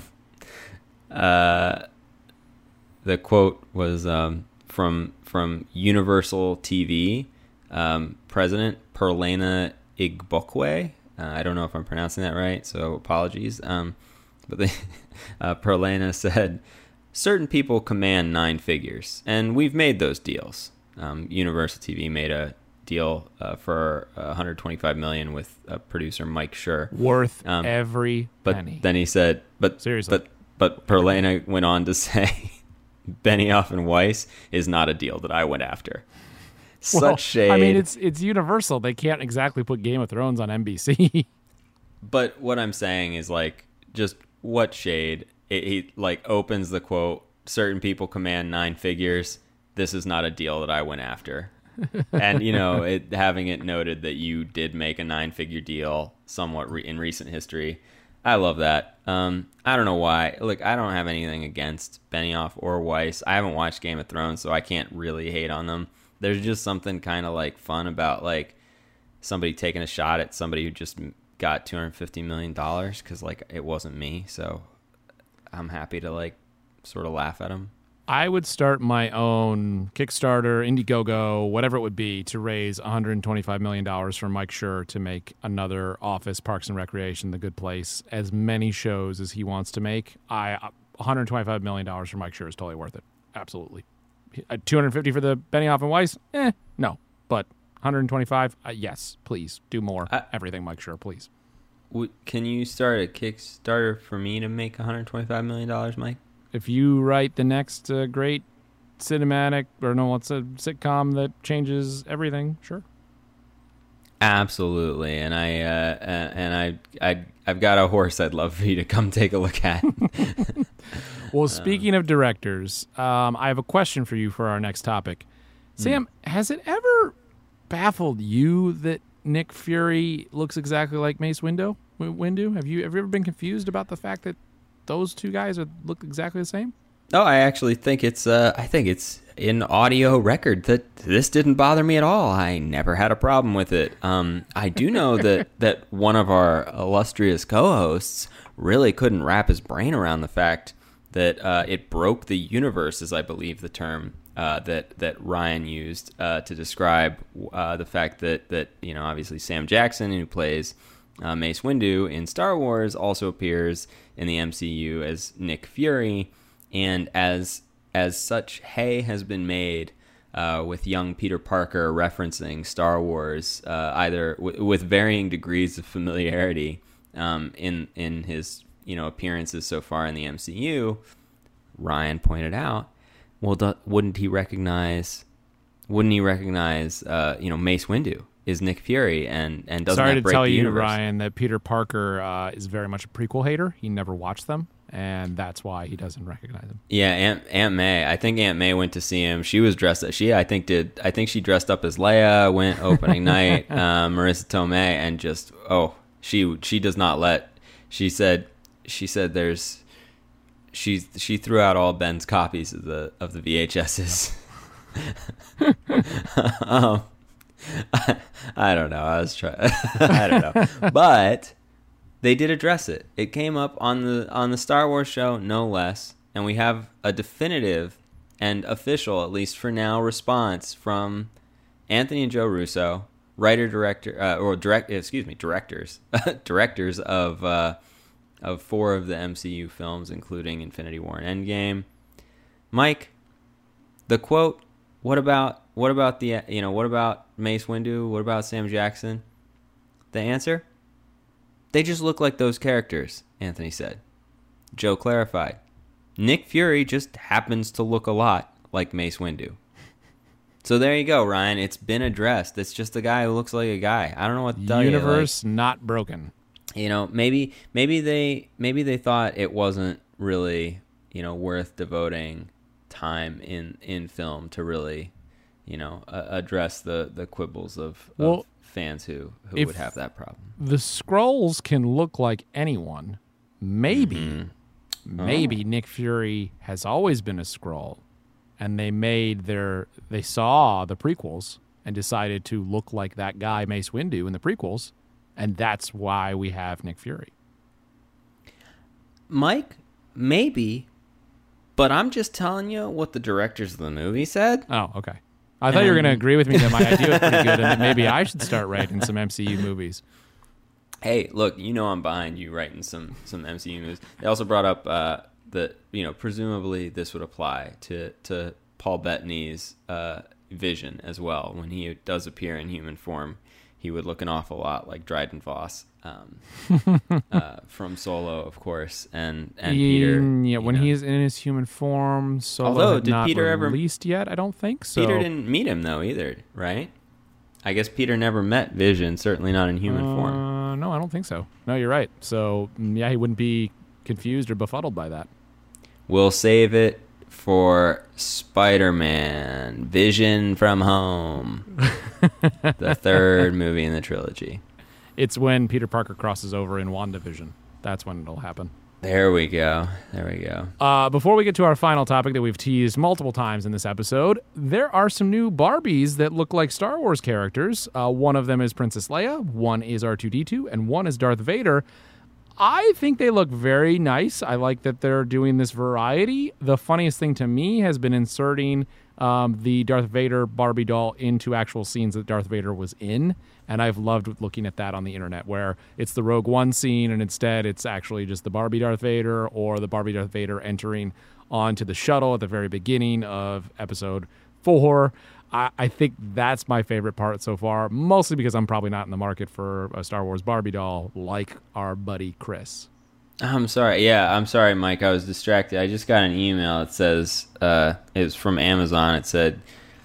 uh, the quote was um, from from Universal T V um, president Perlena Igbokwe. Uh, I don't know if I'm pronouncing that right, so apologies. Um, but they, uh, Perlena said, certain people command nine figures, and we've made those deals. Um, Universal T V made a deal uh, for one hundred twenty-five million dollars with uh, producer Mike Schur, worth um, every but penny. Then he said, "But seriously." But but Perlena went on to say, "Benioff and Weiss is not a deal that I went after." Such well, shade. I mean, it's it's Universal. They can't exactly put Game of Thrones on N B C. But what I'm saying is, like, just what shade. It, he like opens the quote, certain people command nine figures. This is not a deal that I went after. And, you know, it, having it noted that you did make a nine figure deal somewhat re- in recent history. I love that. Um, I don't know why. Look, I don't have anything against Benioff or Weiss. I haven't watched Game of Thrones, so I can't really hate on them. There's just something kind of like fun about like somebody taking a shot at somebody who just got two hundred fifty million dollars, because like it wasn't me. So I'm happy to like sort of laugh at him. I would start my own Kickstarter, Indiegogo, whatever it would be, to raise one hundred twenty-five million dollars for Mike Schur to make another Office, Parks and Recreation, The Good Place, as many shows as he wants to make. I one hundred twenty-five million dollars for Mike Schur is totally worth it. Absolutely. Uh, two hundred fifty for the Benioff and Weiss? Eh, no. But one hundred twenty-five? Uh, yes, please. Do more. I, Everything Mike Schur, please. W- can you start a Kickstarter for me to make one hundred twenty-five million dollars, Mike? If you write the next uh, great cinematic, or no, what's a sitcom that changes everything, sure. Absolutely, and I uh, and I I I've got a horse I'd love for you to come take a look at. Well, speaking um, of directors, um, I have a question for you for our next topic. Sam, hmm. has it ever baffled you that Nick Fury looks exactly like Mace Windu? Windu? Have you have you ever been confused about the fact that those two guys are look exactly the same? No, I actually think it's uh, I think it's in audio record that this didn't bother me at all. I never had a problem with it. Um, I do know that, that one of our illustrious co-hosts really couldn't wrap his brain around the fact that uh, it broke the universe, is I believe the term uh, that that Ryan used uh, to describe uh, the fact that that you know obviously Sam Jackson, who plays uh, Mace Windu in Star Wars, also appears in the M C U as Nick Fury. And as as such, hay has been made uh, with young Peter Parker referencing Star Wars, uh, either w- with varying degrees of familiarity um, in in his you know appearances so far in the M C U. Ryan pointed out, well, do, wouldn't he recognize? Wouldn't he recognize? Uh, you know, Mace Windu is Nick Fury, and and doesn't Sorry that to break tell the you, universe? Ryan, that Peter Parker uh, is very much a prequel hater. He never watched them. And that's why he doesn't recognize him. Yeah, Aunt Aunt May. I think Aunt May went to see him. She was dressed. She, I think, did. I think she dressed up as Leia. Went opening night. Uh, Marissa Tomei, and just oh, she she does not let. She said she said there's. She she threw out all Ben's copies of the of the V H S's. um, I, I don't know. I was trying. I don't know, but. They did address it. It came up on the on the Star Wars show, no less, and we have a definitive and official, at least for now, response from Anthony and Joe Russo, writer director uh, or direct excuse me directors directors of uh, of four of the M C U films, including Infinity War and Endgame. Mike, the quote. What about what about the you know what about Mace Windu? What about Sam Jackson? The answer. They just look like those characters, Anthony said. Joe clarified. Nick Fury just happens to look a lot like Mace Windu. So there you go, Ryan. It's been addressed. It's just a guy who looks like a guy. I don't know what to tell Universe you. Like, not broken. You know, maybe maybe they maybe they thought it wasn't really, you know, worth devoting time in, in film to really, you know, uh, address the, the quibbles of, of well, fans who, who would have that problem. The Skrulls can look like anyone. Maybe, mm-hmm. maybe oh. Nick Fury has always been a Skrull, and they made their they saw the prequels and decided to look like that guy Mace Windu in the prequels, and that's why we have Nick Fury. Mike, maybe, but I'm just telling you what the directors of the movie said. Oh, okay. I thought and, you were going to agree with me that my idea was pretty good and that maybe I should start writing some M C U movies. Hey, look, you know I'm behind you writing some, some M C U movies. They also brought up uh, that, you know, presumably this would apply to, to Paul Bettany's uh, vision as well. When he does appear in human form, he would look an awful lot like Dryden Voss um, uh, from Solo, of course, and, and yeah, Peter. Yeah, when know. he's in his human form, Solo Although, had did not Peter released ever, yet, I don't think so. Peter didn't meet him, though, either, right? I guess Peter never met Vision, certainly not in human uh, form. No, I don't think so. No, you're right. So, yeah, he wouldn't be confused or befuddled by that. We'll save it for Spider-Man, Vision from Home, the third movie in the trilogy. It's when Peter Parker crosses over in WandaVision. That's when it'll happen. There we go. There we go. Uh, before we get to our final topic that we've teased multiple times in this episode, there are some new Barbies that look like Star Wars characters. Uh, one of them is Princess Leia, one is R two D two, and one is Darth Vader. I think they look very nice. I like that they're doing this variety. The funniest thing to me has been inserting um, the Darth Vader Barbie doll into actual scenes that Darth Vader was in. And I've loved looking at that on the internet, where it's the Rogue One scene and instead it's actually just the Barbie Darth Vader, or the Barbie Darth Vader entering onto the shuttle at the very beginning of episode four. I, I think that's my favorite part so far, mostly because I'm probably not in the market for a Star Wars Barbie doll like our buddy Chris. I'm sorry. Yeah, I'm sorry, Mike. I was distracted. I just got an email. It says, uh, it was from Amazon. It said,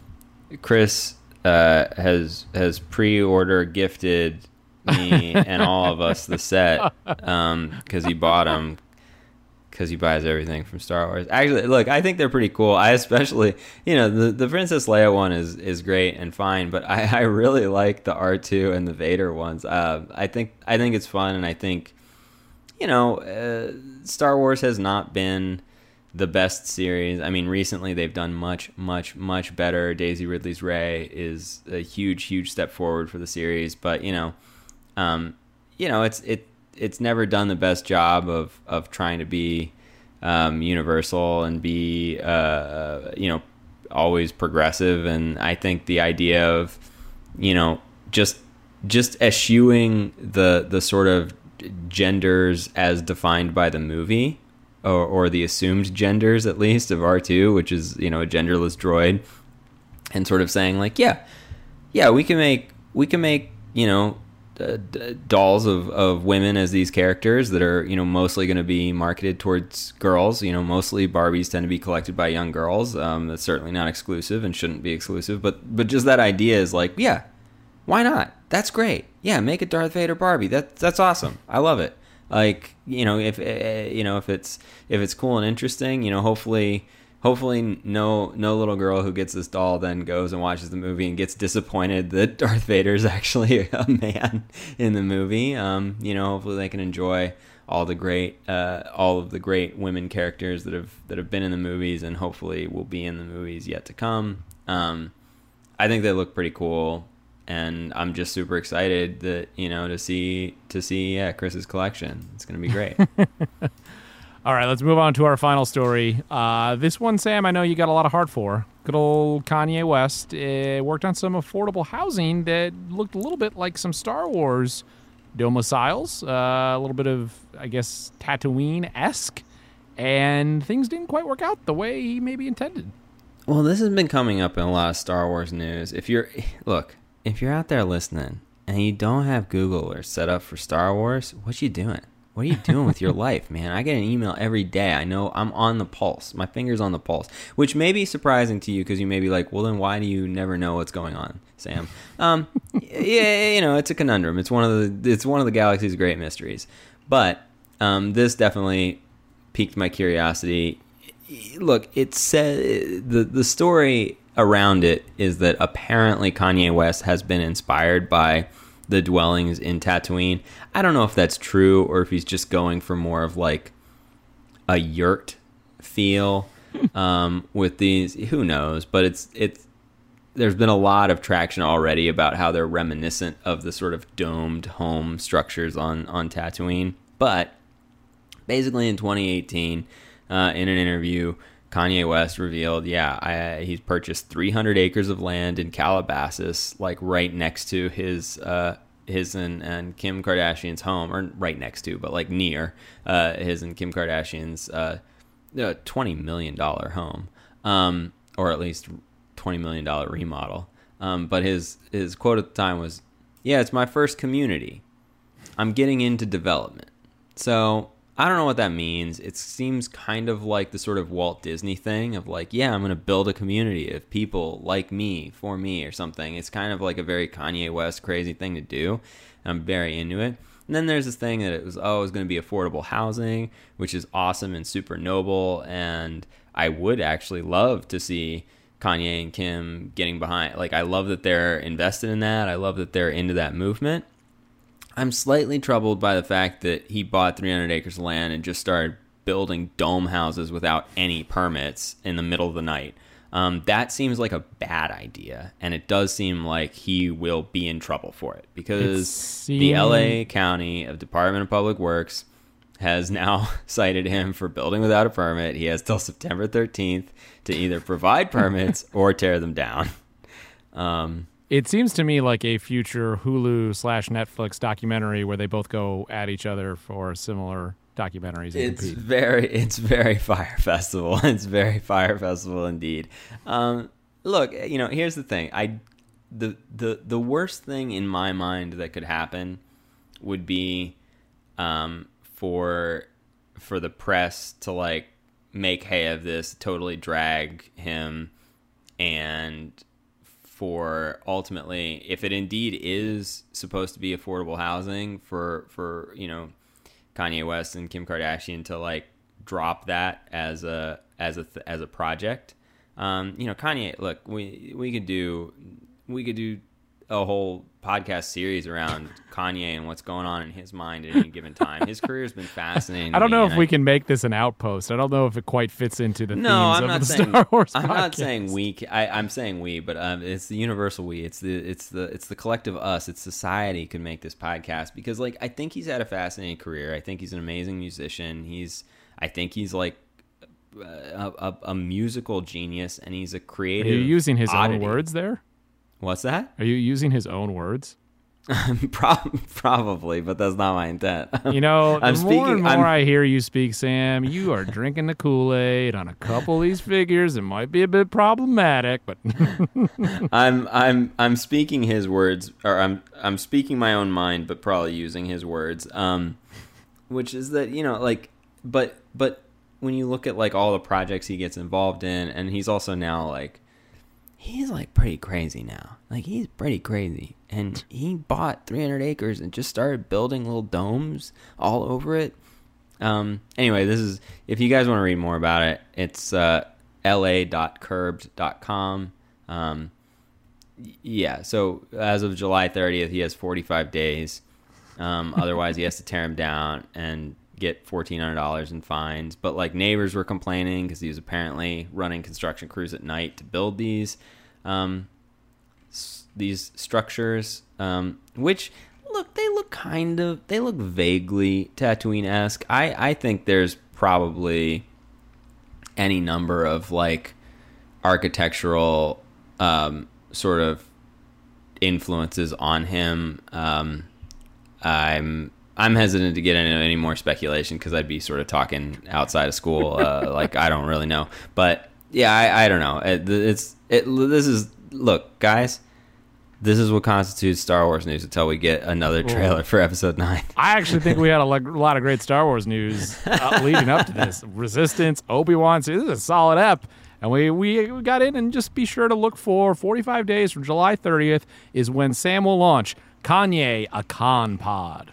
Chris uh, has has pre-order gifted me and all of us the set um, because he bought them, because he buys everything from Star Wars. Actually, look, I think they're pretty cool. I especially, you know, the, the Princess Leia one is, is great and fine, but I, I really like the R two and the Vader ones. Uh, I think I think it's fun, and I think, you know, uh, Star Wars has not been the best series. I mean, recently they've done much, much, much better. Daisy Ridley's Rey is a huge, huge step forward for the series, but you know, um, you know, it's it it's never done the best job of of trying to be um, universal and be uh, you know, always progressive. And I think the idea of, you know, just just eschewing the the sort of genders as defined by the movie, or, or the assumed genders at least of R two, which is, you know, a genderless droid, and sort of saying like, yeah, yeah, we can make we can make you know uh, d- dolls of, of women as these characters that are, you know, mostly going to be marketed towards girls. You know, mostly Barbies tend to be collected by young girls. Um, that's certainly not exclusive and shouldn't be exclusive, but but just that idea is like, yeah, why not? That's great. Yeah, make a Darth Vader Barbie. That that's awesome. I love it. Like, you know, if uh, you know if it's if it's cool and interesting, you know, hopefully hopefully no no little girl who gets this doll then goes and watches the movie and gets disappointed that Darth Vader is actually a man in the movie. Um, you know, hopefully they can enjoy all the great uh, all of the great women characters that have that have been in the movies, and hopefully will be in the movies yet to come. Um, I think they look pretty cool. And I'm just super excited that, you know, to see to see yeah Chris's collection. It's going to be great. All right, let's move on to our final story. Uh, this one, Sam, I know you got a lot of heart for. Good old Kanye West uh, worked on some affordable housing that looked a little bit like some Star Wars domiciles, uh, a little bit of, I guess, Tatooine-esque, and things didn't quite work out the way he maybe intended. Well, this has been coming up in a lot of Star Wars news. If you're look. If you're out there listening and you don't have Google or set up for Star Wars, what you doing? What are you doing with your life, man? I get an email every day. I know I'm on the pulse. My finger's on the pulse, which may be surprising to you because you may be like, well, then why do you never know what's going on, Sam? Um, yeah, you know, it's a conundrum. It's one of the it's one of the galaxy's great mysteries. But um, this definitely piqued my curiosity. Look, it said the the story around it is that apparently Kanye West has been inspired by the dwellings in Tatooine. I don't know if that's true or if he's just going for more of like a yurt feel um, with these. Who knows? But it's it's there's been a lot of traction already about how they're reminiscent of the sort of domed home structures on on Tatooine. But basically, in twenty eighteen, uh, in an interview, Kanye West revealed, yeah, I, he's purchased three hundred acres of land in Calabasas, like right next to his uh, his and, and Kim Kardashian's home, or right next to, but like near uh, his and Kim Kardashian's uh, twenty million dollars home, um, or at least twenty million dollars remodel. Um, but his, his quote at the time was, yeah, it's my first community. I'm getting into development. So I don't know what that means. It seems kind of like the sort of Walt Disney thing of like, yeah, I'm going to build a community of people like me, for me, or something. It's kind of like a very Kanye West crazy thing to do. And I'm very into it. And then there's this thing that it was, oh, it was going to be affordable housing, which is awesome and super noble. And I would actually love to see Kanye and Kim getting behind. Like, I love that they're invested in that. I love that they're into that movement. I'm slightly troubled by the fact that he bought three hundred acres of land and just started building dome houses without any permits in the middle of the night. Um, that seems like a bad idea, and it does seem like he will be in trouble for it because seemed... the L A County of Department of Public Works has now cited him for building without a permit. He has till September thirteenth to either provide permits or tear them down. Um, it seems to me like a future Hulu slash Netflix documentary where they both go at each other for similar documentaries. And it's compete. very, it's very Fyre Festival. It's very Fyre Festival indeed. Um, look, you know, here's the thing. I, the the the worst thing in my mind that could happen would be, um. for for the press to like make hay of this, totally drag him, and for ultimately, if it indeed is supposed to be affordable housing, for for you know Kanye West and Kim Kardashian to like drop that as a as a th- as a project. Um, you know, Kanye, look, we we could do we could do a whole podcast series around Kanye and what's going on in his mind at any given time. His career has been fascinating. I don't know if I, we can make this an outpost. I don't know if it quite fits into the no, themes I'm of not the saying, Star Wars I'm podcast. not saying we. I, I'm saying we, but um, it's the universal we. It's the it's the it's the collective us. It's society could make this podcast because like I think he's had a fascinating career. I think he's an amazing musician. He's I think he's like a, a, a musical genius, and he's a creative. Are you using his oddity. own words there? What's that? Are you using his own words? Pro- probably, but that's not my intent. You know, I'm the more speaking, and more I'm, I hear you speak, Sam, you are drinking the Kool-Aid on a couple of these figures. It might be a bit problematic, but I'm I'm I'm speaking his words, or I'm I'm speaking my own mind, but probably using his words. Um, which is that you know, like, but but when you look at like all the projects he gets involved in, and he's also now like. He's like pretty crazy now. Like he's pretty crazy. And he bought three hundred acres and just started building little domes all over it. Um, anyway, this is, if you guys want to read more about it, it's uh, L A dot curbed dot com. Um, yeah, so as of July thirtieth, he has forty-five days. Um, otherwise, he has to tear him down and get fourteen hundred dollars in fines. But like neighbors were complaining because he was apparently running construction crews at night to build these um, s- these structures, um, which look, they look kind of, they look vaguely Tatooine-esque. I, I think there's probably any number of like architectural um, sort of influences on him. Um, I'm I'm hesitant to get into any more speculation because I'd be sort of talking outside of school. Uh, like I don't really know, but yeah, I, I don't know. It, it's it. This is look, guys. This is what constitutes Star Wars news until we get another trailer for Episode Nine. I actually think we had a lot of great Star Wars news uh, leading up to this. Resistance, Obi-Wan. So this is a solid ep. And we, we we got in, and just be sure to look for forty-five days from July thirtieth is when Sam will launch Kanye, a Con Pod.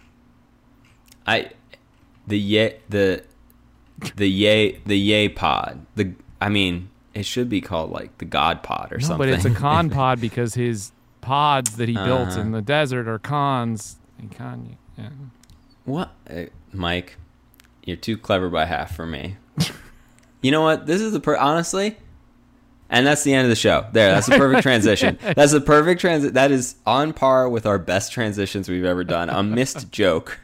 I the yay the the yay the yay pod. The I mean, it should be called like the God Pod or no, something. But it's a con pod because his pods that he uh-huh. built in the desert are cons. And Kanye, yeah. What, uh, Mike? You're too clever by half for me. You know what? This is the per honestly, and that's the end of the show. There, that's the perfect transition. That's the perfect transit. That is on par with our best transitions we've ever done. A missed joke.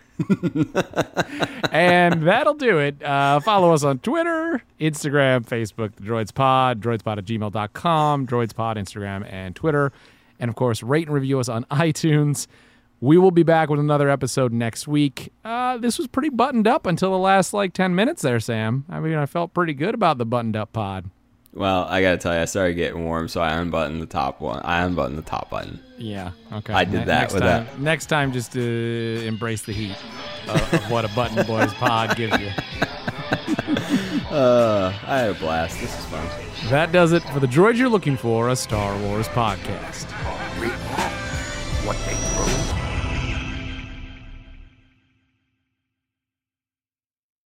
And that'll do it. Uh, follow us on Twitter, Instagram, Facebook, the Droids Pod, droidspod at gmail dot com, droidspod, Instagram, and Twitter. And, of course, rate and review us on iTunes. We will be back with another episode next week. Uh, this was pretty buttoned up until the last, like, ten minutes there, Sam. I mean, I felt pretty good about the buttoned up pod. Well, I gotta tell you, I started getting warm, so I unbuttoned the top one. I unbuttoned the top button. Yeah, okay. I did Ne- that next with time, that. Next time, just uh, embrace the heat of, of what a Button Boys pod gives you. Uh, I had a blast. This is fun. That does it for the Droid You're Looking For, a Star Wars podcast. What they throw